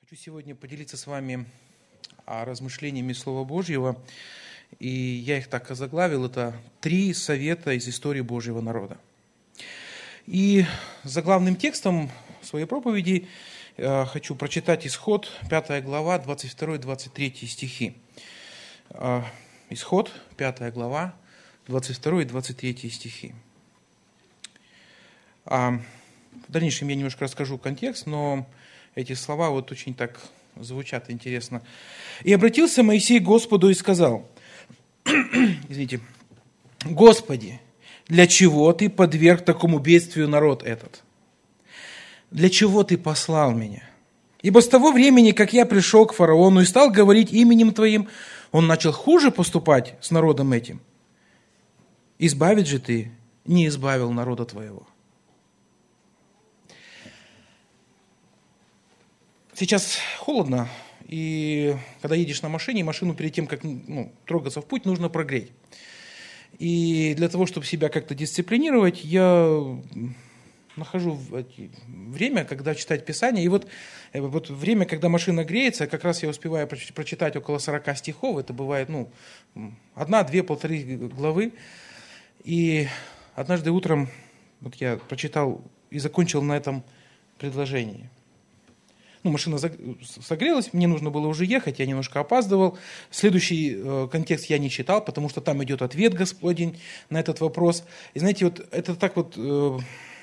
Хочу сегодня поделиться с вами размышлениями Слова Божьего, и я их так озаглавил, это 3 совета из истории Божьего народа. И заглавным текстом своей проповеди хочу прочитать Исход, 5 глава, 22-23 стихи. Исход, 5 глава, 22 и 23 стихи. В дальнейшем я немножко расскажу контекст, но эти слова вот очень так звучат интересно. «И обратился Моисей к Господу и сказал, извините, Господи, для чего Ты подверг такому бедствию народ этот? Для чего Ты послал меня? Ибо с того времени, как я пришел к фараону и стал говорить именем Твоим, он начал хуже поступать с народом этим. Избавить же Ты не избавил народа Твоего». Сейчас холодно, и когда едешь на машине, машину перед тем, как трогаться в путь, нужно прогреть. И для того, чтобы себя как-то дисциплинировать, я нахожу время, когда читать Писание. И вот время, когда машина греется, как раз я успеваю прочитать около 40 стихов. Это бывает 1, 2, 1,5 главы. И однажды утром я прочитал и закончил на этом предложении. Машина согрелась, мне нужно было уже ехать, я немножко опаздывал. Следующий контекст я не читал, потому что там идет ответ Господень на этот вопрос. И знаете, это так в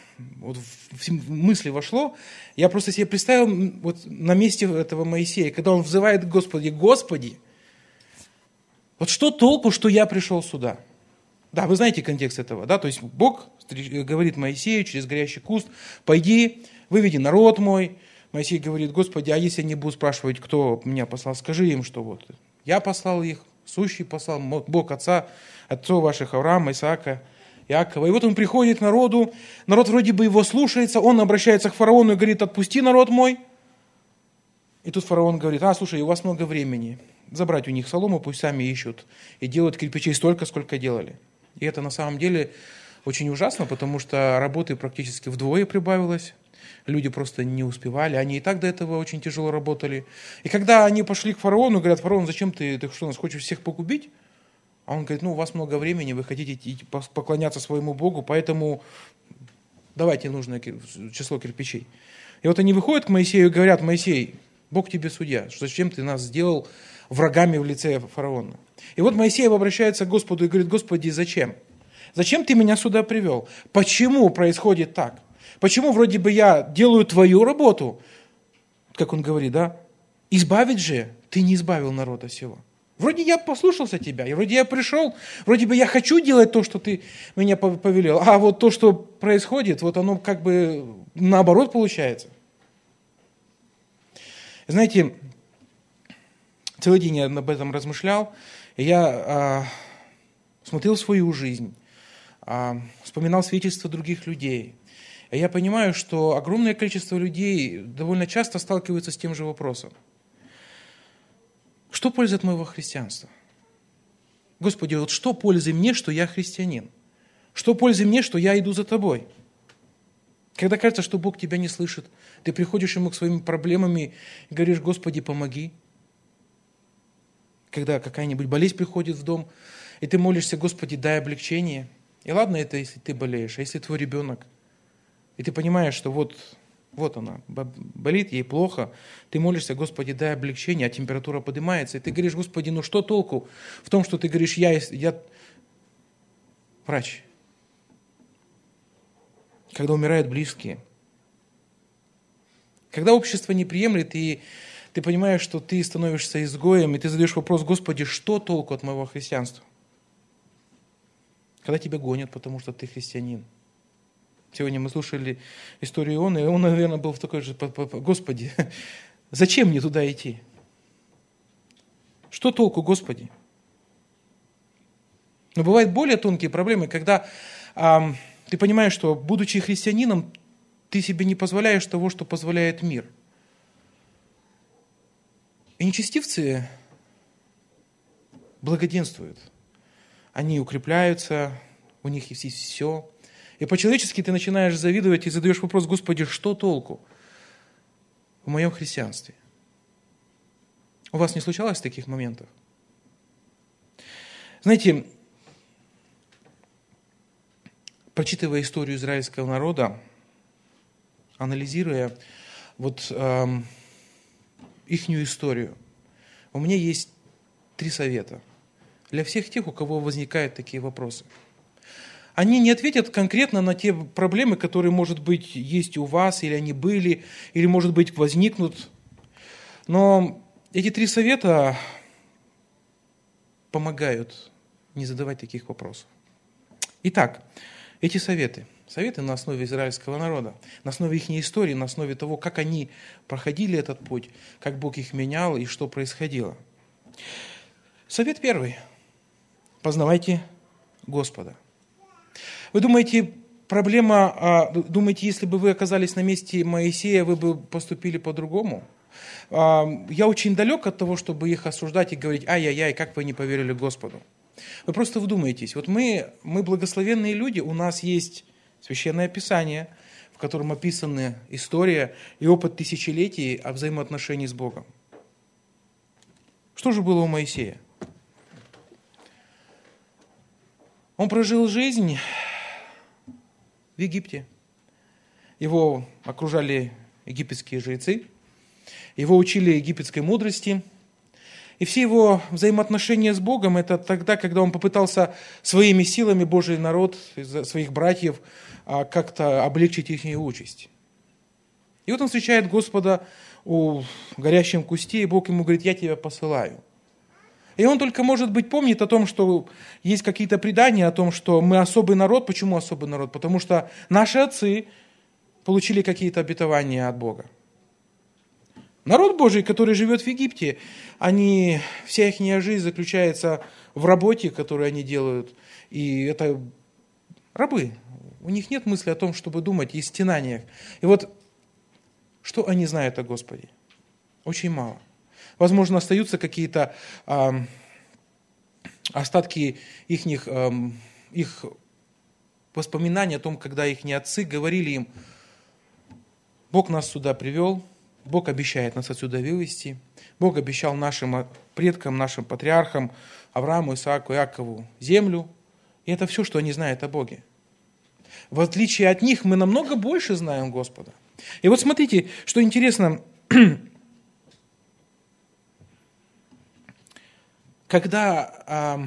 мысли вошло. Я просто себе представил на месте этого Моисея, когда он взывает к Господи, Господи, что толку, что я пришел сюда? Да, вы знаете контекст этого, да? То есть Бог говорит Моисею через горящий куст, пойди, выведи народ мой. Моисей говорит, Господи, а если они будут спрашивать, кто меня послал, скажи им, что я послал их, сущий послал, Бог отцов ваших, Авраама, Исаака, Иакова. И он приходит к народу, народ вроде бы его слушается, он обращается к фараону и говорит, отпусти народ мой. И тут фараон говорит, слушай, у вас много времени, забрать у них солому, пусть сами ищут, и делают кирпичей столько, сколько делали. И это на самом деле очень ужасно, потому что работы практически вдвое прибавилось. Люди просто не успевали, они и так до этого очень тяжело работали. И когда они пошли к фараону, говорят, фараон, зачем ты что, нас хочешь всех погубить? А он говорит, у вас много времени, вы хотите поклоняться своему Богу, поэтому давайте нужное число кирпичей. И они выходят к Моисею и говорят, Моисей, Бог тебе судья, зачем ты нас сделал врагами в лице фараона? И Моисей обращается к Господу и говорит, Господи, зачем? Зачем ты меня сюда привел? Почему происходит так? Почему вроде бы я делаю твою работу, как он говорит, избавить же ты не избавил народа сего. Вроде я послушался тебя, и вроде я пришел, вроде бы я хочу делать то, что ты меня повелел, а то, что происходит, оно как бы наоборот получается. Знаете, целый день я об этом размышлял, и я смотрел свою жизнь, вспоминал свидетельства других людей. И я понимаю, что огромное количество людей довольно часто сталкиваются с тем же вопросом. Что пользы от моего христианства? Господи, что пользы мне, что я христианин? Что пользы мне, что я иду за тобой? Когда кажется, что Бог тебя не слышит, ты приходишь Ему к своими проблемами и говоришь, Господи, помоги. Когда какая-нибудь болезнь приходит в дом, и ты молишься, Господи, дай облегчение. И ладно это, если ты болеешь, а если твой ребенок, и ты понимаешь, что вот она, болит, ей плохо, ты молишься, Господи, дай облегчение, а температура поднимается, и ты говоришь, Господи, что толку в том, что ты говоришь, я врач. Когда умирают близкие, когда общество не приемлет, и ты понимаешь, что ты становишься изгоем, и ты задаешь вопрос, Господи, что толку от моего христианства? Когда тебя гонят, потому что ты христианин. Сегодня мы слушали историю Ионы, и он, наверное, был в такой же, Господи, зачем мне туда идти? Что толку, Господи? Но бывают более тонкие проблемы, когда ты понимаешь, что, будучи христианином, ты себе не позволяешь того, что позволяет мир. И нечестивцы благоденствуют. Они укрепляются, у них есть все. И по-человечески ты начинаешь завидовать и задаешь вопрос, Господи, что толку в моем христианстве? У вас не случалось таких моментов? Знаете, прочитывая историю израильского народа, анализируя ихнюю историю, у меня есть 3 совета для всех тех, у кого возникают такие вопросы. Они не ответят конкретно на те проблемы, которые, может быть, есть у вас, или они были, или, может быть, возникнут. Но эти 3 совета помогают не задавать таких вопросов. Итак, эти советы на основе израильского народа, на основе их истории, на основе того, как они проходили этот путь, как Бог их менял и что происходило. Совет 1. Познавайте Господа. Вы думаете, думаете, если бы вы оказались на месте Моисея, вы бы поступили по-другому? Я очень далек от того, чтобы их осуждать и говорить: ай-яй-яй, как вы не поверили Господу. Вы просто вдумайтесь. Вот мы благословенные люди, у нас есть Священное Писание, в котором описаны история и опыт тысячелетий о взаимоотношении с Богом. Что же было у Моисея? Он прожил жизнь в Египте. Его окружали египетские жрецы, его учили египетской мудрости. И все его взаимоотношения с Богом — это тогда, когда он попытался своими силами Божий народ, своих братьев, как-то облегчить их участь. И вот он встречает Господа у горящем кусте, и Бог ему говорит: я тебя посылаю. И он только, может быть, помнит о том, что есть какие-то предания о том, что мы особый народ. Почему особый народ? Потому что наши отцы получили какие-то обетования от Бога. Народ Божий, который живет в Египте, вся их жизнь заключается в работе, которую они делают. И это рабы. У них нет мысли о том, чтобы думать и стенаниях. И вот что они знают о Господе? Очень мало. Возможно, остаются какие-то остатки их воспоминаний о том, когда их отцы говорили им: Бог нас сюда привел, Бог обещает нас отсюда вывести, Бог обещал нашим предкам, нашим патриархам, Аврааму, Исааку, Иакову землю. И это все, что они знают о Боге. В отличие от них, мы намного больше знаем Господа. И вот смотрите, что интересно. Когда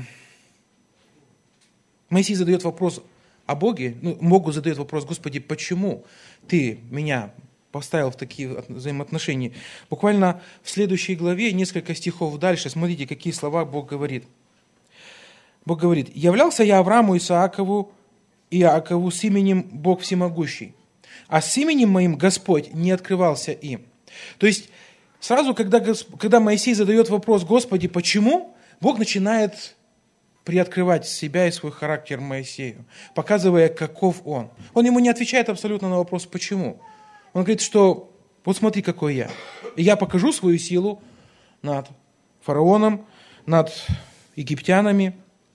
Моисей задает вопрос о Боге, Богу задает вопрос: Господи, почему ты меня поставил в такие взаимоотношения? Буквально в следующей главе, несколько стихов дальше, смотрите, какие слова Бог говорит. Бог говорит: «Являлся я Аврааму, Исаакову и Иакову с именем Бог Всемогущий, а с именем моим Господь не открывался им». То есть, сразу, когда Моисей задает вопрос: Господи, почему? Бог начинает приоткрывать себя и свой характер Моисею, показывая, каков он. Он ему не отвечает абсолютно на вопрос «почему?». Он говорит, что вот смотри, какой я. И я покажу свою силу над фараоном, над египтянами.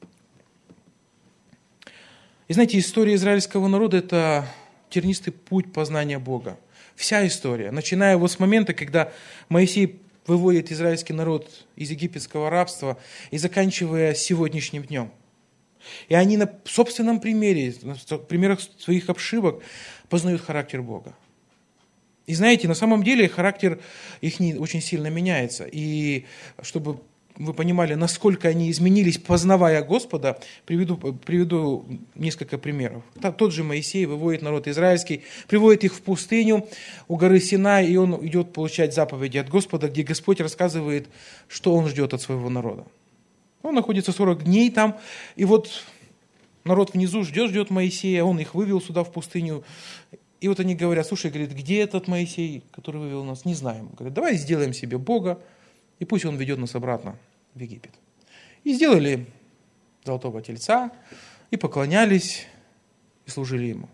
И знаете, история израильского народа – это тернистый путь познания Бога. Вся история, начиная вот с момента, когда Моисей выводит израильский народ из египетского рабства и заканчивая сегодняшним днем. И они на собственном примере, на примерах своих ошибок познают характер Бога. И знаете, на самом деле характер их очень сильно меняется. И чтобы вы понимали, насколько они изменились, познавая Господа, приведу несколько примеров. Тот же Моисей выводит народ израильский, приводит их в пустыню у горы Синай, и он идет получать заповеди от Господа, где Господь рассказывает, что он ждет от своего народа. Он находится 40 дней там, и вот народ внизу ждет Моисея, он их вывел сюда в пустыню. И вот они говорят: слушай, говорит, где этот Моисей, который вывел нас? Не знаем. Говорят: давай сделаем себе Бога, и пусть он ведет нас обратно в Египет. И сделали золотого тельца, и поклонялись, и служили ему.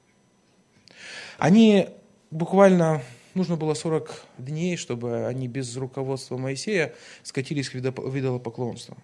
Они буквально, нужно было 40 дней, чтобы они без руководства Моисея скатились к идолопоклонству.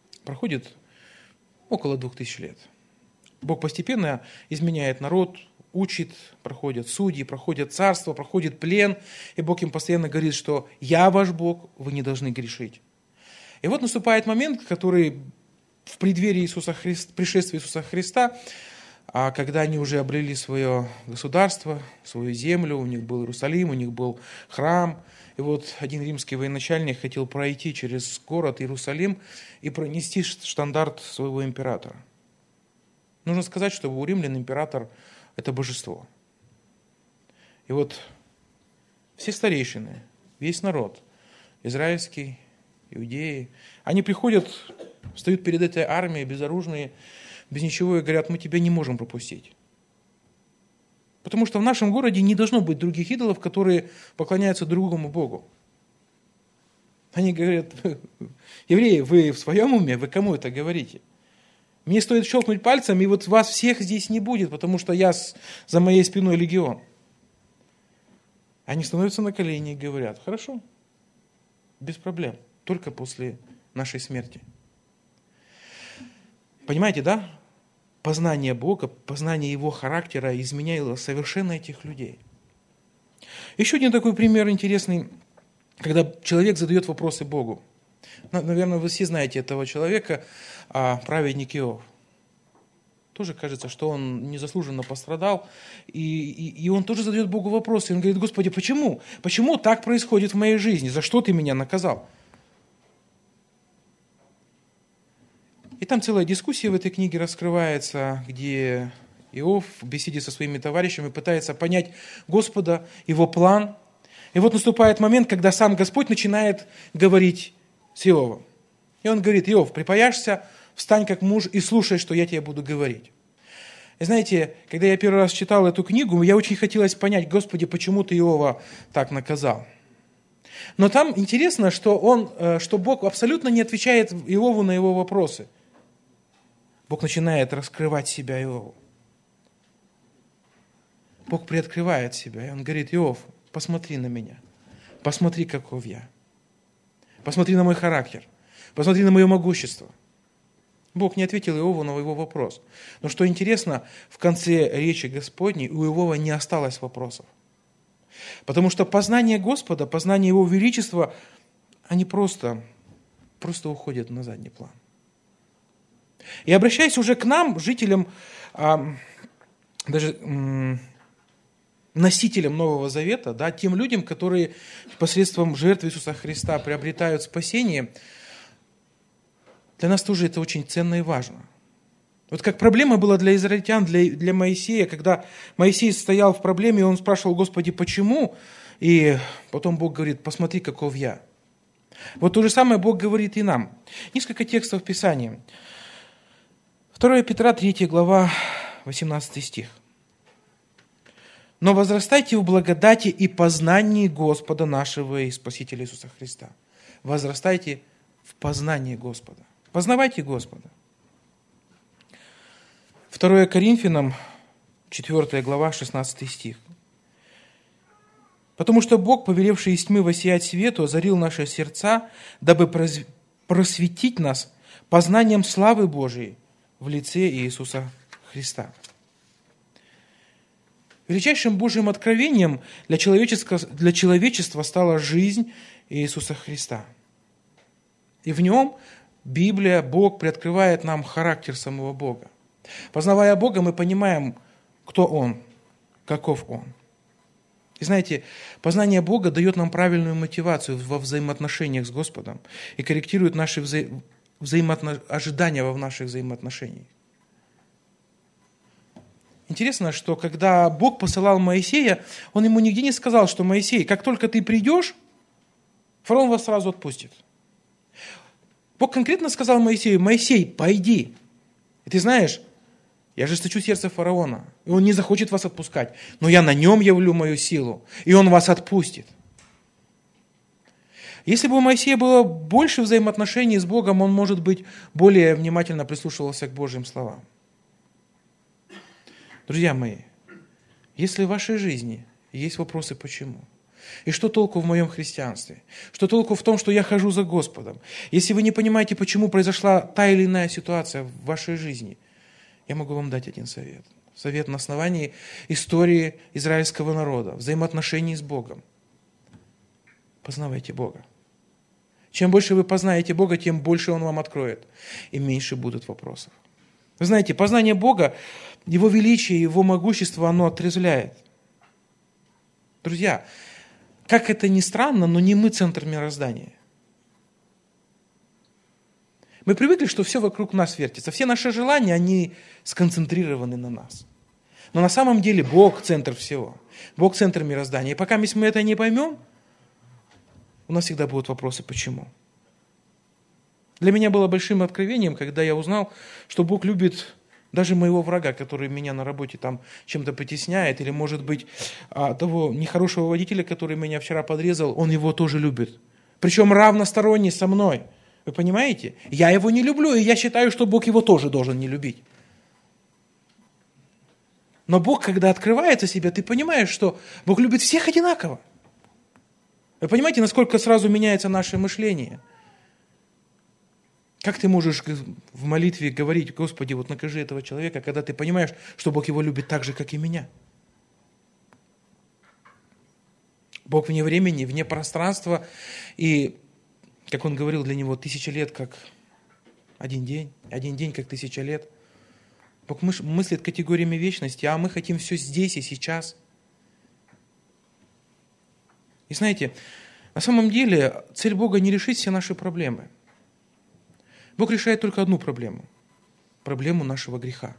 Проходит около 2000 лет. Бог постепенно изменяет народ, учит, проходят судьи, проходят царство, проходит плен, и Бог им постоянно говорит, что «Я ваш Бог, вы не должны грешить». И вот наступает момент, который в преддверии пришествия Иисуса Христа, когда они уже обрели свое государство, свою землю, у них был Иерусалим, у них был храм. И вот один римский военачальник хотел пройти через город Иерусалим и пронести штандарт своего императора. Нужно сказать, что у римлян император – это божество. И вот все старейшины, весь народ, израильский, иудеи, они приходят, встают перед этой армией безоружные, без ничего, и говорят: мы тебя не можем пропустить. Потому что в нашем городе не должно быть других идолов, которые поклоняются другому Богу. Они говорят: евреи, вы в своем уме? Вы кому это говорите? Мне стоит щелкнуть пальцем, и вот вас всех здесь не будет, потому что за моей спиной легион. Они становятся на колени и говорят: хорошо, без проблем, только после нашей смерти. Понимаете, да? Познание Бога, познание Его характера изменяло совершенно этих людей. Еще один такой пример интересный, когда человек задает вопросы Богу. Наверное, вы все знаете этого человека, праведник Иов. Тоже кажется, что он незаслуженно пострадал, и он тоже задает Богу вопросы. Он говорит: Господи, почему? Почему так происходит в моей жизни? За что Ты меня наказал? И там целая дискуссия в этой книге раскрывается, где Иов в беседе со своими товарищами пытается понять Господа, Его план. И вот наступает момент, когда сам Господь начинает говорить с Иовом. И он говорит: Иов, припаяшься, встань как муж и слушай, что я тебе буду говорить. И знаете, когда я первый раз читал эту книгу, я очень хотелось понять: Господи, почему Ты Иова так наказал? Но там интересно, что Бог абсолютно не отвечает Иову на его вопросы. Бог начинает раскрывать себя Иову. Бог приоткрывает себя, и Он говорит: Иов, посмотри на меня, посмотри, каков я, посмотри на мой характер, посмотри на мое могущество. Бог не ответил Иову на его вопрос. Но что интересно, в конце речи Господней у Иова не осталось вопросов. Потому что познание Господа, познание Его величества, они просто уходят на задний план. И обращаясь уже к нам, жителям, даже носителям Нового Завета, да, тем людям, которые посредством жертвы Иисуса Христа приобретают спасение, для нас тоже это очень ценно и важно. Вот как проблема была для израильтян, для Моисея, когда Моисей стоял в проблеме, и он спрашивал: Господи, почему? И потом Бог говорит: посмотри, каков я. Вот то же самое Бог говорит и нам. Несколько текстов Писания. 2 Петра, 3 глава, 18 стих. «Но возрастайте в благодати и познании Господа нашего и Спасителя Иисуса Христа». Возрастайте в познании Господа. Познавайте Господа. 2 Коринфянам, 4 глава, 16 стих. «Потому что Бог, повелевший из тьмы воссиять свету, озарил наши сердца, дабы просветить нас познанием славы Божией в лице Иисуса Христа». Величайшим Божьим откровением для человечества стала жизнь Иисуса Христа. И в нем Библия, Бог приоткрывает нам характер самого Бога. Познавая Бога, мы понимаем, кто Он, каков Он. И знаете, познание Бога дает нам правильную мотивацию во взаимоотношениях с Господом и корректирует наши ожидания в наших взаимоотношениях. Интересно, что когда Бог посылал Моисея, Он ему нигде не сказал, что: Моисей, как только ты придешь, фараон вас сразу отпустит. Бог конкретно сказал Моисею: Моисей, пойди. И ты знаешь, я ожесточу сердце фараона, и он не захочет вас отпускать, но я на нем явлю мою силу, и он вас отпустит. Если бы у Моисея было больше взаимоотношений с Богом, он, может быть, более внимательно прислушивался к Божьим словам. Друзья мои, если в вашей жизни есть вопросы «почему?», и что толку в моем христианстве, что толку в том, что я хожу за Господом, если вы не понимаете, почему произошла та или иная ситуация в вашей жизни, я могу вам дать один совет. Совет на основании истории израильского народа, взаимоотношений с Богом. Познавайте Бога. Чем больше вы познаете Бога, тем больше Он вам откроет, и меньше будут вопросов. Вы знаете, познание Бога, Его величие, Его могущество, оно отрезвляет. Друзья, как это ни странно, но не мы центр мироздания. Мы привыкли, что все вокруг нас вертится. Все наши желания, они сконцентрированы на нас. Но на самом деле Бог центр всего. Бог центр мироздания. И пока мы это не поймем, у нас всегда будут вопросы, почему. Для меня было большим откровением, когда я узнал, что Бог любит даже моего врага, который меня на работе там чем-то притесняет, или, может быть, того нехорошего водителя, который меня вчера подрезал, он его тоже любит. Причем равносторонне со мной. Вы понимаете? Я его не люблю, и я считаю, что Бог его тоже должен не любить. Но Бог, когда открывается себе, ты понимаешь, что Бог любит всех одинаково. Вы понимаете, насколько сразу меняется наше мышление? Как ты можешь в молитве говорить: Господи, вот накажи этого человека, когда ты понимаешь, что Бог его любит так же, как и меня? Бог вне времени, вне пространства, и, как он говорил, для него 1000 лет как один день как 1000 лет. Бог мыслит категориями вечности, а мы хотим все здесь и сейчас. И знаете, на самом деле цель Бога не решить все наши проблемы. Бог решает только одну проблему – проблему нашего греха.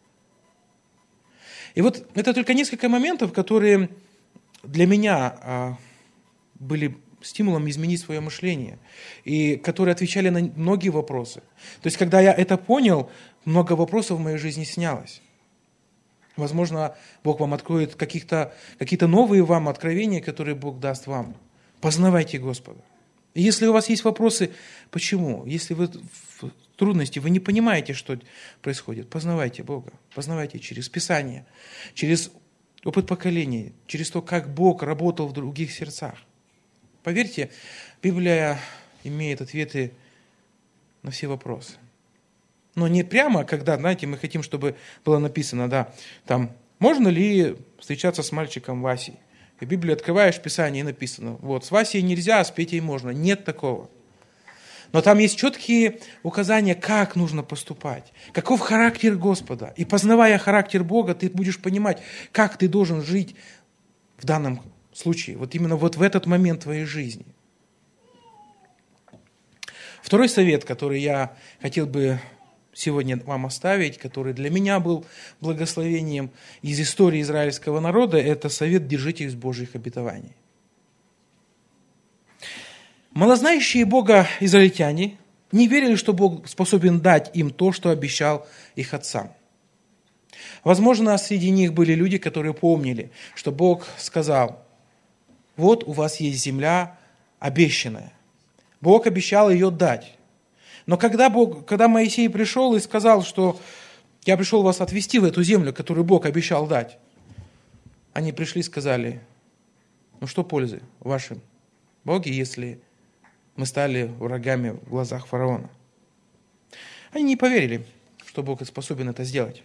И вот это только несколько моментов, которые для меня были стимулом изменить свое мышление, и которые отвечали на многие вопросы. То есть, когда я это понял, много вопросов в моей жизни снялось. Возможно, Бог вам откроет какие-то новые вам откровения, которые Бог даст вам. Познавайте Господа. И если у вас есть вопросы, почему? Если вы в трудности, вы не понимаете, что происходит, познавайте Бога. Познавайте через Писание, через опыт поколений, через то, как Бог работал в других сердцах. Поверьте, Библия имеет ответы на все вопросы. Но не прямо, когда, знаете, мы хотим, чтобы было написано, да, там, можно ли встречаться с мальчиком Васей? И в Библии открываешь Писание, и написано, вот, с Васей нельзя, а с Петей можно. Нет такого. Но там есть четкие указания, как нужно поступать, каков характер Господа. И познавая характер Бога, ты будешь понимать, как ты должен жить в данном случае, вот именно вот в этот момент твоей жизни. Второй совет, который я хотел бы сегодня вам оставить, который для меня был благословением из истории израильского народа, это совет: держитесь Божьих обетований. Малознающие Бога израильтяне не верили, что Бог способен дать им то, что обещал их отцам. Возможно, среди них были люди, которые помнили, что Бог сказал: вот у вас есть земля обещанная. Бог обещал ее дать. Но когда Моисей пришел и сказал, что я пришел вас отвести в эту землю, которую Бог обещал дать, они пришли и сказали: ну что пользы в вашем Боге, если мы стали врагами в глазах фараона? Они не поверили, что Бог способен это сделать.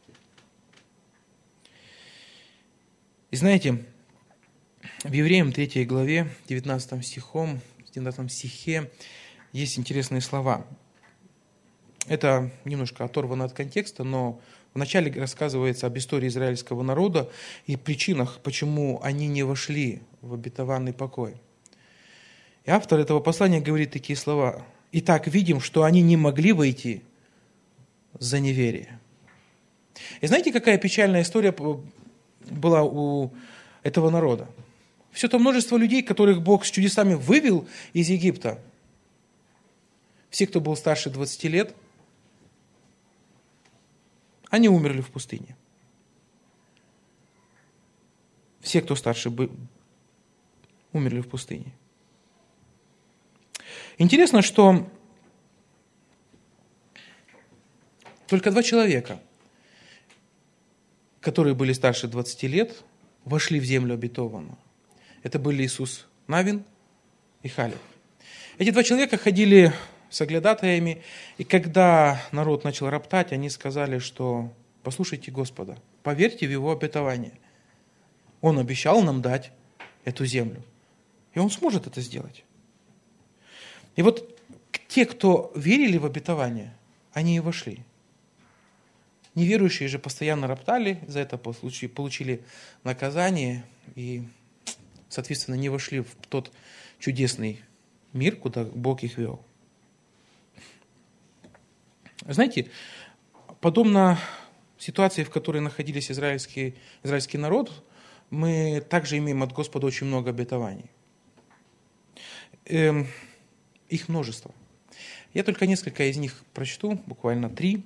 И знаете, в Евреям 3 главе, 19 стихе есть интересные слова. Это немножко оторвано от контекста, но вначале рассказывается об истории израильского народа и причинах, почему они не вошли в обетованный покой. И автор этого послания говорит такие слова: «Итак, видим, что они не могли войти за неверие». И знаете, какая печальная история была у этого народа? Все то множество людей, которых Бог с чудесами вывел из Египта, все, кто был старше 20 лет, они умерли в пустыне. Все, кто старше, умерли в пустыне. Интересно, что только 2 человека, которые были старше 20 лет, вошли в землю обетованную. Это были Иисус Навин и Халев. Эти 2 человека ходили соглядатаями, и когда народ начал роптать, они сказали, что послушайте Господа, поверьте в Его обетование. Он обещал нам дать эту землю. И Он сможет это сделать. И вот те, кто верили в обетование, они и вошли. Неверующие же постоянно роптали, за это получили наказание и, соответственно, не вошли в тот чудесный мир, куда Бог их вел. Знаете, подобно ситуации, в которой находились израильский народ, мы также имеем от Господа очень много обетований. Их множество. Я только несколько из них прочту, буквально 3.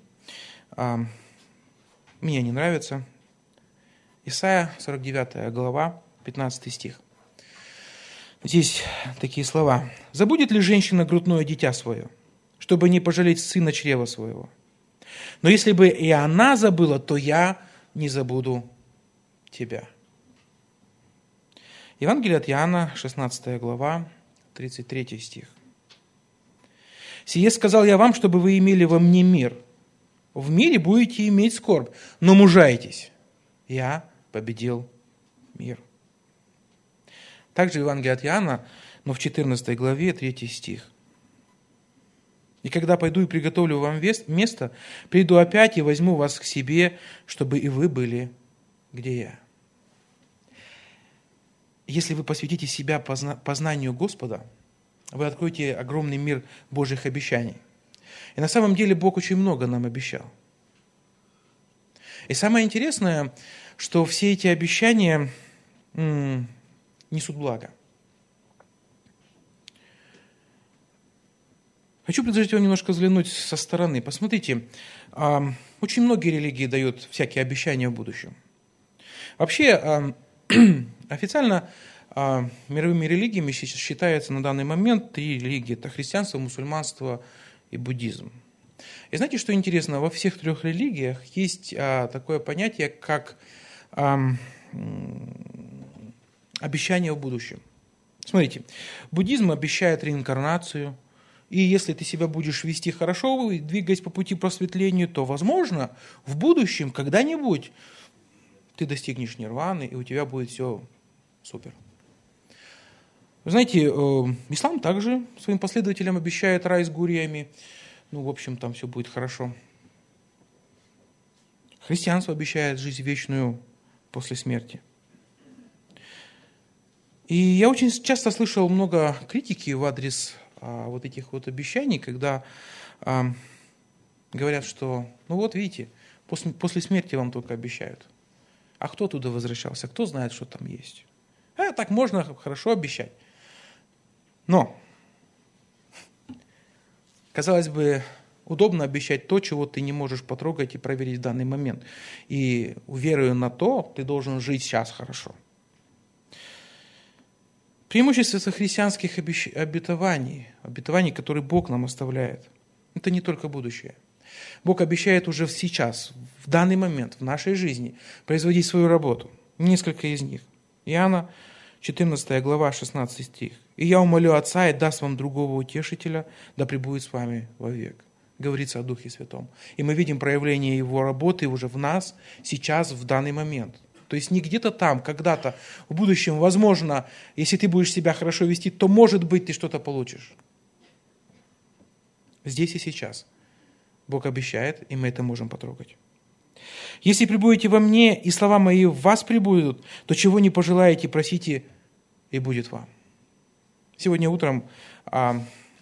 Мне они нравятся. Исайя, 49 глава, 15 стих. Здесь такие слова. «Забудет ли женщина грудное дитя свое, чтобы не пожалеть сына чрева своего? Но если бы и она забыла, то я не забуду тебя». Евангелие от Иоанна, 16 глава, 33 стих. «Сие сказал я вам, чтобы вы имели во мне мир. В мире будете иметь скорбь, но мужайтесь. Я победил мир». Также Евангелие от Иоанна, но в 14 главе, 3 стих. «И когда пойду и приготовлю вам место, приду опять и возьму вас к себе, чтобы и вы были, где я». Если вы посвятите себя познанию Господа, вы откроете огромный мир Божьих обещаний. И на самом деле Бог очень много нам обещал. И самое интересное, что все эти обещания несут благо. Хочу предложить вам немножко взглянуть со стороны. Посмотрите, очень многие религии дают всякие обещания в будущем. Вообще, официально мировыми религиями считается на данный момент 3 религии. Это христианство, мусульманство и буддизм. И знаете, что интересно? Во всех 3 религиях есть такое понятие, как обещание в будущем. Смотрите, буддизм обещает реинкарнацию, и если ты себя будешь вести хорошо, двигаясь по пути просветлению, то, возможно, в будущем, когда-нибудь, ты достигнешь нирваны, и у тебя будет все супер. Вы знаете, ислам также своим последователям обещает рай с гуриями. В общем, там все будет хорошо. Христианство обещает жизнь вечную после смерти. И я очень часто слышал много критики в адрес вот этих вот обещаний, когда говорят, что, видите, после смерти вам только обещают. А кто туда возвращался? Кто знает, что там есть? Так можно хорошо обещать. Но, казалось бы, удобно обещать то, чего ты не можешь потрогать и проверить в данный момент. И, веруя на то, ты должен жить сейчас хорошо. Преимущество христианских обетований, которые Бог нам оставляет, это не только будущее. Бог обещает уже сейчас, в данный момент, в нашей жизни, производить свою работу. Несколько из них. Иоанна, 14 глава, 16 стих. «И я умолю Отца, и даст вам другого утешителя, да пребудет с вами вовек». Говорится о Духе Святом. И мы видим проявление Его работы уже в нас, сейчас, в данный момент. То есть не где-то там, когда-то, в будущем, возможно, если ты будешь себя хорошо вести, то, может быть, ты что-то получишь. Здесь и сейчас. Бог обещает, и мы это можем потрогать. «Если пребудете во мне, и слова мои в вас пребудут, то чего не пожелаете, просите, и будет вам». Сегодня утром я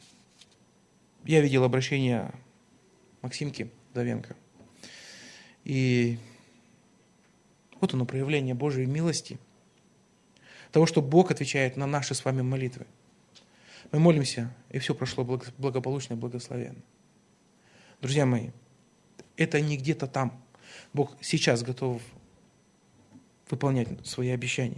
видел обращение Максимки Давенко. И вот оно, проявление Божьей милости, того, что Бог отвечает на наши с вами молитвы. Мы молимся, и все прошло благополучно и благословенно. Друзья мои, это не где-то там. Бог сейчас готов выполнять свои обещания.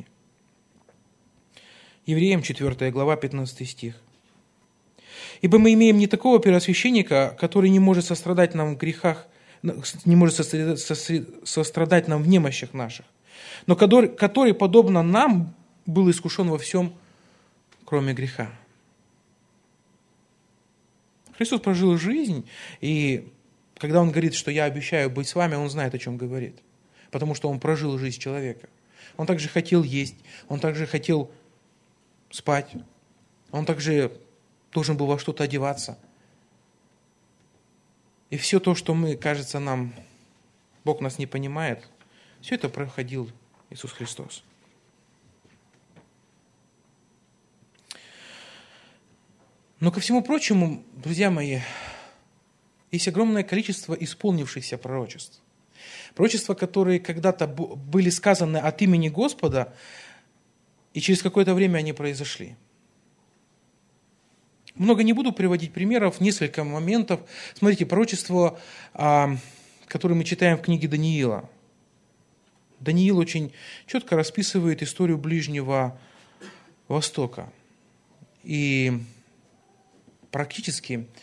Евреям 4 глава, 15 стих. «Ибо мы имеем не такого первосвященника, который не может сострадать нам в грехах, не может сострадать нам в немощах наших, но который, подобно нам, был искушен во всем, кроме греха». Христос прожил жизнь, и когда Он говорит, что «я обещаю быть с вами», Он знает, о чем говорит. потому что он прожил жизнь человека. Он также хотел есть, он также хотел спать, он также должен был во что-то одеваться. И все то, что мы, кажется, нам, Бог нас не понимает, все это проходил Иисус Христос. Но ко всему прочему, друзья мои, есть огромное количество исполнившихся пророчеств. Пророчества, которые когда-то были сказаны от имени Господа, и через какое-то время они произошли. Много не буду приводить примеров, несколько моментов. Смотрите, пророчество, которое мы читаем в книге Даниила. Даниил очень четко расписывает историю Ближнего Востока. И практически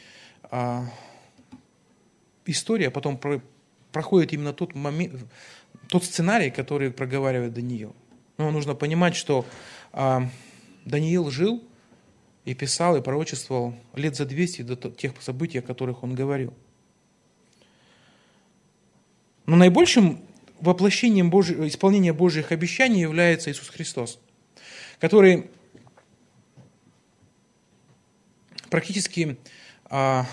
история потом проходит именно тот момент, тот сценарий, который проговаривает Даниил. Но нужно понимать, что Даниил жил и писал, и пророчествовал лет за 200 до тех событий, о которых он говорил. Но наибольшим воплощением исполнения Божьих обещаний является Иисус Христос, который практически на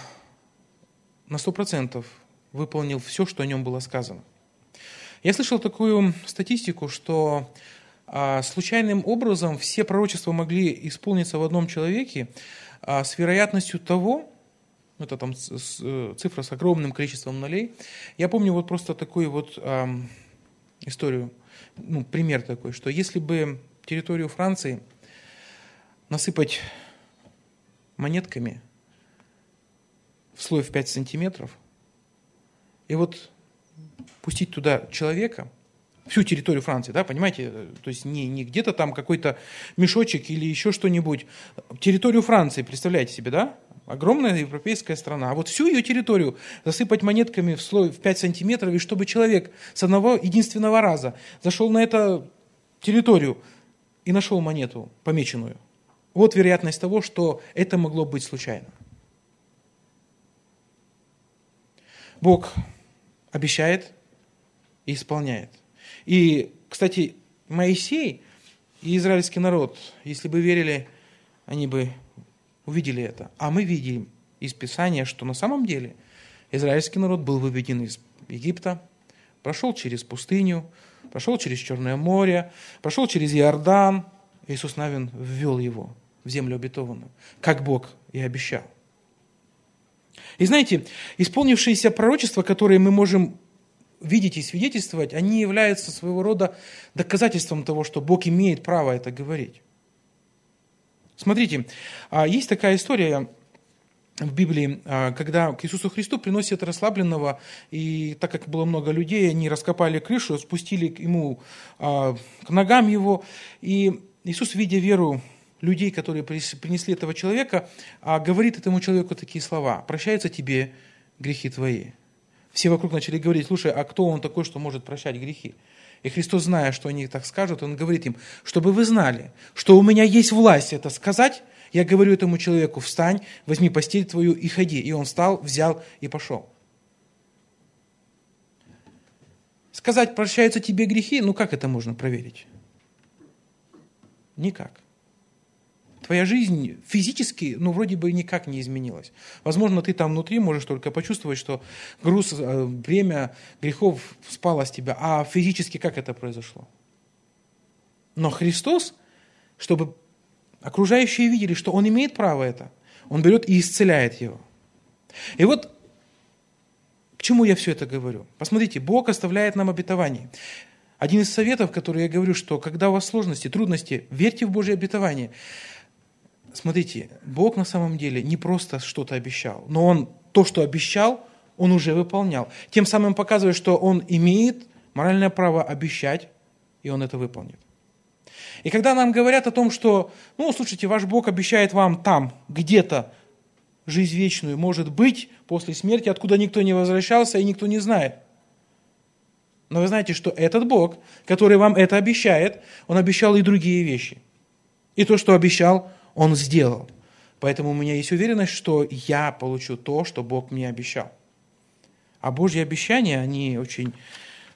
100% выполнил все, что о нем было сказано. Я слышал такую статистику, что случайным образом все пророчества могли исполниться в одном человеке с вероятностью того, это там цифра с огромным количеством нулей. Я помню вот просто такую вот историю, пример такой, что если бы территорию Франции насыпать монетками в слой в 5 сантиметров, и вот пустить туда человека, всю территорию Франции, да, понимаете, то есть не где-то там какой-то мешочек или еще что-нибудь, территорию Франции, представляете себе, да, огромная европейская страна, а вот всю ее территорию засыпать монетками в слой в 5 сантиметров, и чтобы человек с одного единственного раза зашел на эту территорию и нашел монету помеченную. Вот вероятность того, что это могло быть случайно. Бог обещает и исполняет. И, кстати, Моисей и израильский народ, если бы верили, они бы увидели это. А мы видим из Писания, что на самом деле израильский народ был выведен из Египта, прошел через пустыню, прошел через Черное море, прошел через Иордан. Иисус Навин ввел его в землю обетованную, как Бог и обещал. И знаете, исполнившиеся пророчества, которые мы можем видеть и свидетельствовать, они являются своего рода доказательством того, что Бог имеет право это говорить. Смотрите, есть такая история в Библии, когда к Иисусу Христу приносят расслабленного, и так как было много людей, они раскопали крышу, спустили ему к ногам его, и Иисус, видя веру людей, которые принесли этого человека, говорит этому человеку такие слова: «Прощаются тебе грехи твои». Все вокруг начали говорить: слушай, а кто он такой, что может прощать грехи? И Христос, зная, что они так скажут, Он говорит им: чтобы вы знали, что у меня есть власть это сказать, я говорю этому человеку: встань, возьми постель твою и ходи. И он встал, взял и пошел. Сказать: прощаются тебе грехи, как это можно проверить? Никак. Твоя жизнь физически, вроде бы никак не изменилась. Возможно, ты там внутри можешь только почувствовать, что груз, бремя грехов спало с тебя. А физически как это произошло? Но Христос, чтобы окружающие видели, что Он имеет право это, Он берет и исцеляет его. И вот к чему я все это говорю? Посмотрите, Бог оставляет нам обетование. Один из советов, который я говорю, что когда у вас сложности, трудности, верьте в Божье обетование. Смотрите, Бог на самом деле не просто что-то обещал, но Он то, что обещал, Он уже выполнял. Тем самым показывая, что Он имеет моральное право обещать, и Он это выполнит. И когда нам говорят о том, что, слушайте, ваш Бог обещает вам там, где-то, жизнь вечную, может быть, после смерти, откуда никто не возвращался и никто не знает. Но вы знаете, что этот Бог, который вам это обещает, Он обещал и другие вещи. И то, что обещал, Он сделал. Поэтому у меня есть уверенность, что я получу то, что Бог мне обещал. А Божьи обещания, они очень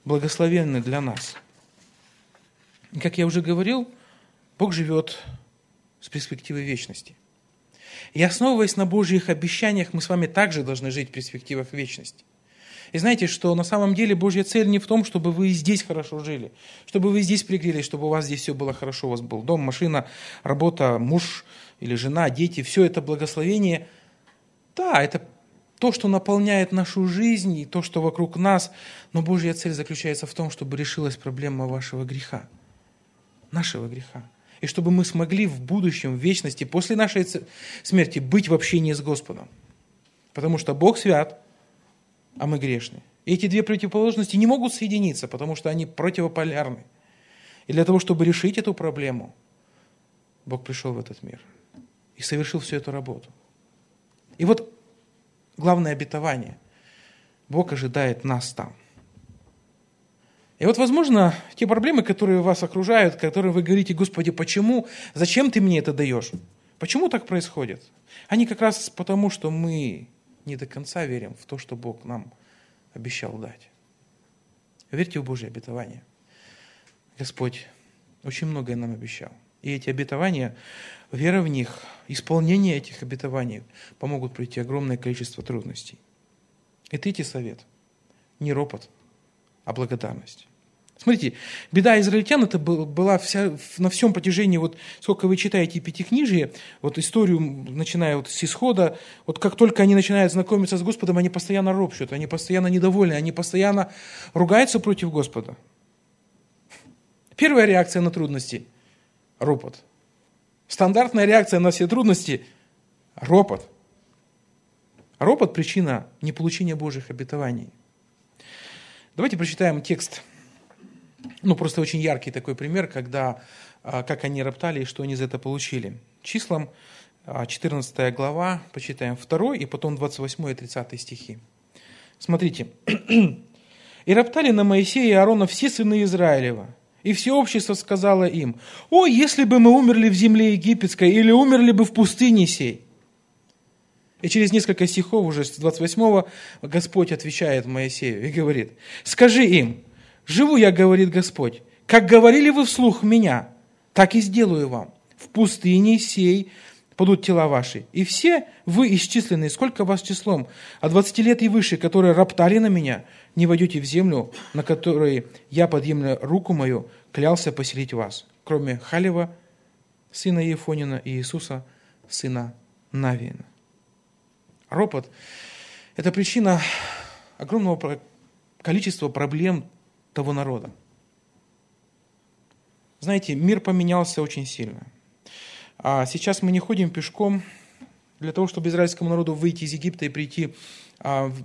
благословенны для нас. И, как я уже говорил, Бог живет с перспективой вечности. И основываясь на Божьих обещаниях, мы с вами также должны жить в перспективах вечности. И знаете, что на самом деле Божья цель не в том, чтобы вы здесь хорошо жили, чтобы вы здесь пригрелись, чтобы у вас здесь все было хорошо, у вас был дом, машина, работа, муж или жена, дети, все это благословение. Да, это то, что наполняет нашу жизнь и то, что вокруг нас, но Божья цель заключается в том, чтобы решилась проблема вашего греха, нашего греха. И чтобы мы смогли в будущем, в вечности, после нашей смерти быть в общении с Господом. Потому что Бог свят, а мы грешны. И эти две противоположности не могут соединиться, потому что они противополярны. И для того, чтобы решить эту проблему, Бог пришел в этот мир и совершил всю эту работу. И вот главное обетование. Бог ожидает нас там. И вот, возможно, те проблемы, которые вас окружают, которые вы говорите: Господи, почему, зачем ты мне это даешь? Почему так происходит? Они как раз потому, что мы не до конца верим в то, что Бог нам обещал дать. Верьте в Божье обетование. Господь очень многое нам обещал. И эти обетования, вера в них, исполнение этих обетований помогут пройти огромное количество трудностей. И третий совет. Не ропот, а благодарность. Смотрите, беда израильтян это была на всем протяжении, вот сколько вы читаете Пятикнижие, вот историю, начиная вот с исхода, вот как только они начинают знакомиться с Господом, они постоянно ропщут, они постоянно недовольны, они постоянно ругаются против Господа. Первая реакция на трудности – ропот. Стандартная реакция на все трудности – ропот. Ропот – причина неполучения Божьих обетований. Давайте прочитаем текст. Просто очень яркий такой пример, когда, как они роптали и что они за это получили. Числам, 14 глава, почитаем 2 и потом 28 и 30 стихи. Смотрите. «И роптали на Моисея и Аарона все сыны Израилева, и все общество сказало им: о, если бы мы умерли в земле египетской, или умерли бы в пустыне сей». И через несколько стихов, уже с 28-го, Господь отвечает Моисею и говорит: «Скажи им: живу я, говорит Господь, как говорили вы вслух меня, так и сделаю вам. В пустыне сей падут тела ваши, и все вы исчисленные, сколько вас числом, от 20 лет и выше, которые роптали на меня, не войдете в землю, на которой я, подъемля руку мою, клялся поселить вас, кроме Халева, сына Ефонина, и Иисуса, сына Навиина». Ропот – это причина огромного количества проблем того народа. Знаете, мир поменялся очень сильно. А сейчас мы не ходим пешком. Для того, чтобы израильскому народу выйти из Египта и прийти в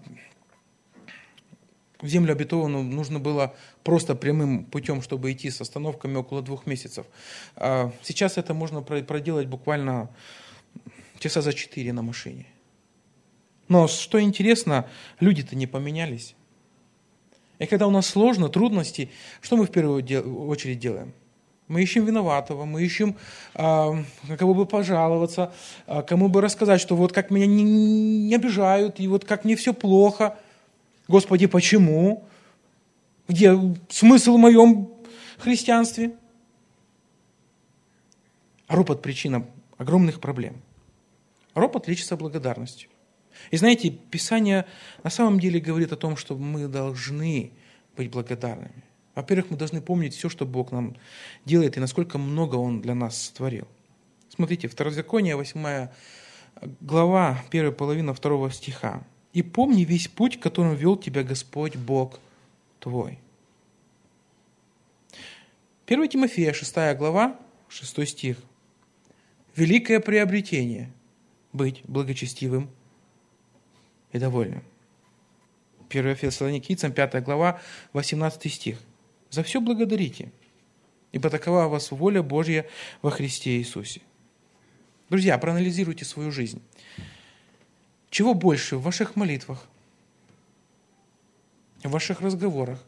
землю обетованную, нужно было просто прямым путем, чтобы идти с остановками около 2 месяцев. Сейчас это можно проделать буквально часа за 4 на машине. Но что интересно, люди-то не поменялись. И когда у нас сложно, трудности, что мы в первую очередь делаем? Мы ищем виноватого, мы ищем, кого бы пожаловаться, кому бы рассказать, что вот как меня не обижают, и вот как мне все плохо. Господи, почему? Где смысл в моем христианстве? Ропот – причина огромных проблем. Ропот лечится благодарностью. И знаете, Писание на самом деле говорит о том, что мы должны быть благодарными. Во-первых, мы должны помнить все, что Бог нам делает, и насколько много Он для нас сотворил. Смотрите, Второзаконие, 8 глава, 1 половина 2 стиха. «И помни весь путь, которым вел тебя Господь Бог твой». 1 Тимофея, 6 глава, 6 стих. «Великое приобретение – быть благочестивым и довольным». 1 Фессалоникийцам, 5 глава, 18 стих. «За все благодарите, ибо такова у вас воля Божья во Христе Иисусе». Друзья, проанализируйте свою жизнь. Чего больше в ваших молитвах, в ваших разговорах,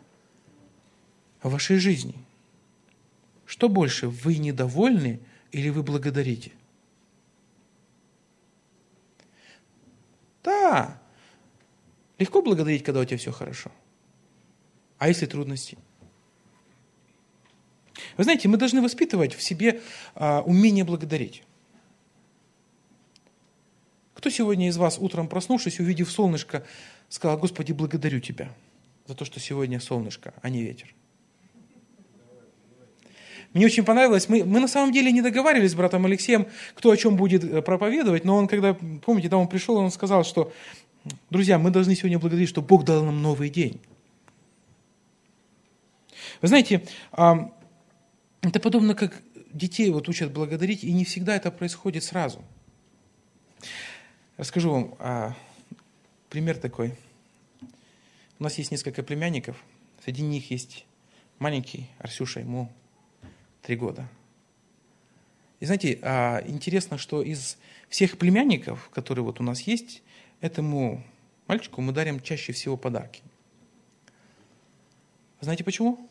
в вашей жизни? Что больше, вы недовольны или вы благодарите? Да, легко благодарить, когда у тебя все хорошо. А если трудности? Вы знаете, мы должны воспитывать в себе умение благодарить. Кто сегодня из вас, утром проснувшись, увидев солнышко, сказал: Господи, благодарю Тебя за то, что сегодня солнышко, а не ветер? Мне очень понравилось, мы на самом деле не договаривались с братом Алексеем, кто о чем будет проповедовать, но он, когда, помните, когда он пришел, он сказал, что, друзья, мы должны сегодня благодарить, что Бог дал нам новый день. Вы знаете, это подобно, как детей вот учат благодарить, и не всегда это происходит сразу. Расскажу вам пример такой. У нас есть несколько племянников, среди них есть маленький Арсюша, ему 3 года. И знаете, интересно, что из всех племянников, которые вот у нас есть, этому мальчику мы дарим чаще всего подарки. Знаете почему?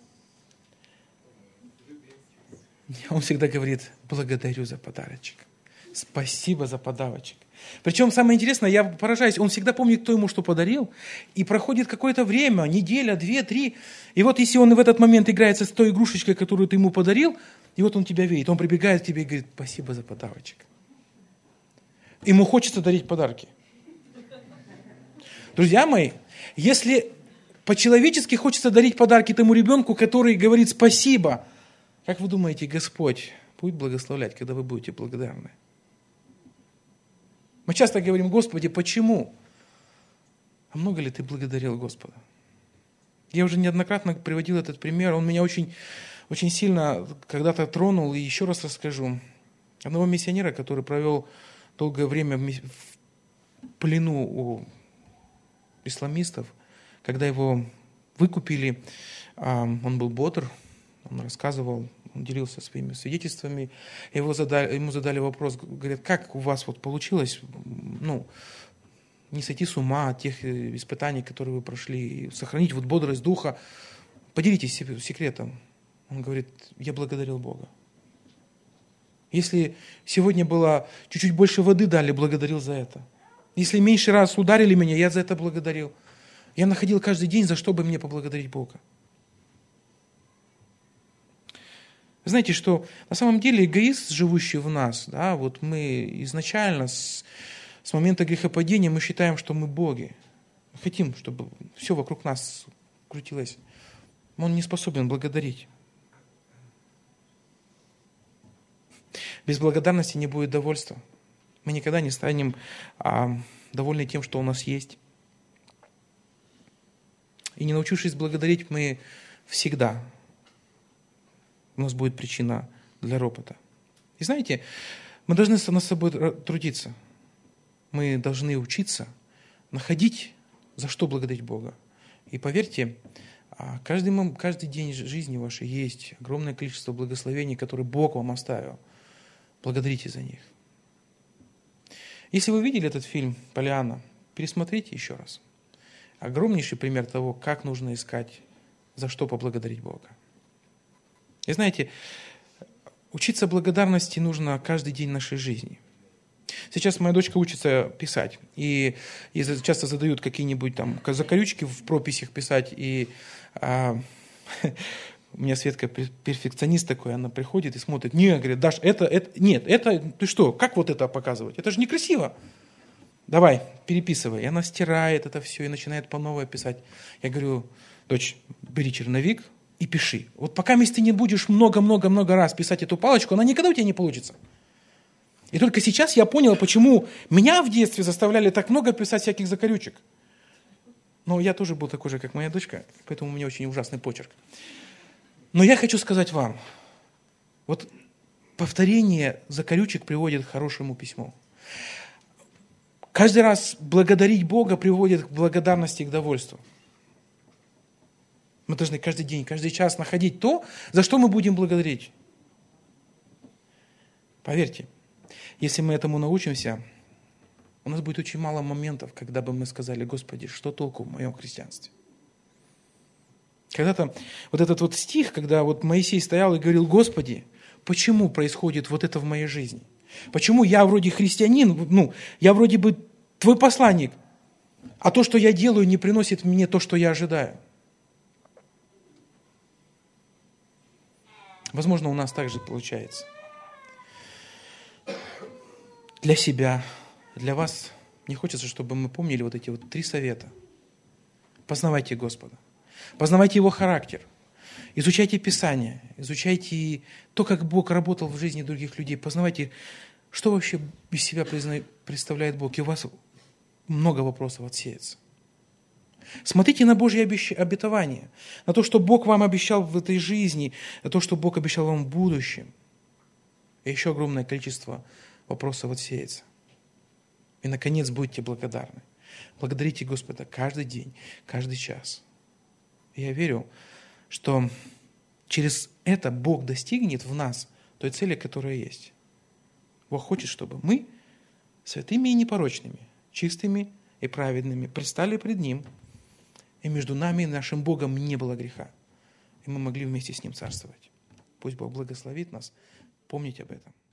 Он всегда говорит: благодарю за подарочек. Спасибо за подарочек. Причем самое интересное, я поражаюсь, он всегда помнит, кто ему что подарил, и проходит какое-то время, неделя, 2, 3, и вот если он в этот момент играется с той игрушечкой, которую ты ему подарил, и вот он тебя видит, он прибегает к тебе и говорит: спасибо за подарочек. Ему хочется дарить подарки. Друзья мои, если по-человечески хочется дарить подарки тому ребенку, который говорит спасибо, как вы думаете, Господь будет благословлять, когда вы будете благодарны? Мы часто говорим: Господи, почему? А много ли ты благодарил Господа? Я уже неоднократно приводил этот пример, он меня очень, очень сильно когда-то тронул, и еще раз расскажу. Одного миссионера, который провел долгое время в плену у исламистов, когда его выкупили, он был бодр, он рассказывал, он делился своими свидетельствами. Ему задали вопрос, говорят: как у вас вот получилось, не сойти с ума от тех испытаний, которые вы прошли, сохранить вот бодрость духа? Поделитесь секретом. Он говорит: я благодарил Бога. Если сегодня было чуть-чуть больше воды дали, благодарил за это. Если меньше раз ударили меня, я за это благодарил. Я находил каждый день, за что бы мне поблагодарить Бога. Знаете, что на самом деле эгоист, живущий в нас, да, вот мы изначально с момента грехопадения мы считаем, что мы боги. Мы хотим, чтобы все вокруг нас крутилось. Он не способен благодарить. Без благодарности не будет довольства. Мы никогда не станем довольны тем, что у нас есть. И не научившись благодарить, мы всегда... у нас будет причина для ропота. И знаете, мы должны над собой трудиться. Мы должны учиться находить, за что благодарить Бога. И поверьте, каждый день жизни вашей есть огромное количество благословений, которые Бог вам оставил. Благодарите за них. Если вы видели этот фильм «Поллианна», пересмотрите еще раз. Огромнейший пример того, как нужно искать, за что поблагодарить Бога. И знаете, учиться благодарности нужно каждый день нашей жизни. Сейчас моя дочка учится писать, и часто задают какие-нибудь там закорючки в прописях писать, и у меня Светка перфекционист такой, она приходит и смотрит: нет, говорит, Даш, нет, ты что, как вот это показывать? Это же некрасиво. Давай, переписывай. И она стирает это все и начинает по новой писать. Я говорю: дочь, бери черновик и пиши. Вот пока ты не будешь много-много-много раз писать эту палочку, она никогда у тебя не получится. И только сейчас я понял, почему меня в детстве заставляли так много писать всяких закорючек. Но я тоже был такой же, как моя дочка, поэтому у меня очень ужасный почерк. Но я хочу сказать вам, вот повторение закорючек приводит к хорошему письму. Каждый раз благодарить Бога приводит к благодарности и к довольству. Мы должны каждый день, каждый час находить то, за что мы будем благодарить. Поверьте, если мы этому научимся, у нас будет очень мало моментов, когда бы мы сказали: Господи, что толку в моем христианстве? Когда-то вот этот вот стих, когда вот Моисей стоял и говорил: Господи, почему происходит вот это в моей жизни? Почему я вроде христианин, я вроде бы твой посланник, а то, что я делаю, не приносит мне то, что я ожидаю? Возможно, у нас также получается. Для себя, для вас мне хочется, чтобы мы помнили вот эти вот 3 совета. Познавайте Господа. Познавайте Его характер. Изучайте Писание. Изучайте то, как Бог работал в жизни других людей. Познавайте, что вообще из себя представляет Бог. И у вас много вопросов отсеется. Смотрите на Божьи обетования. На то, что Бог вам обещал в этой жизни. На то, что Бог обещал вам в будущем. И еще огромное количество вопросов отсеется. И, наконец, будьте благодарны. Благодарите Господа каждый день, каждый час. И я верю, что через это Бог достигнет в нас той цели, которая есть. Бог хочет, чтобы мы святыми и непорочными, чистыми и праведными предстали пред Ним, и между нами и нашим Богом не было греха, и мы могли вместе с Ним царствовать. Пусть Бог благословит нас. Помните об этом.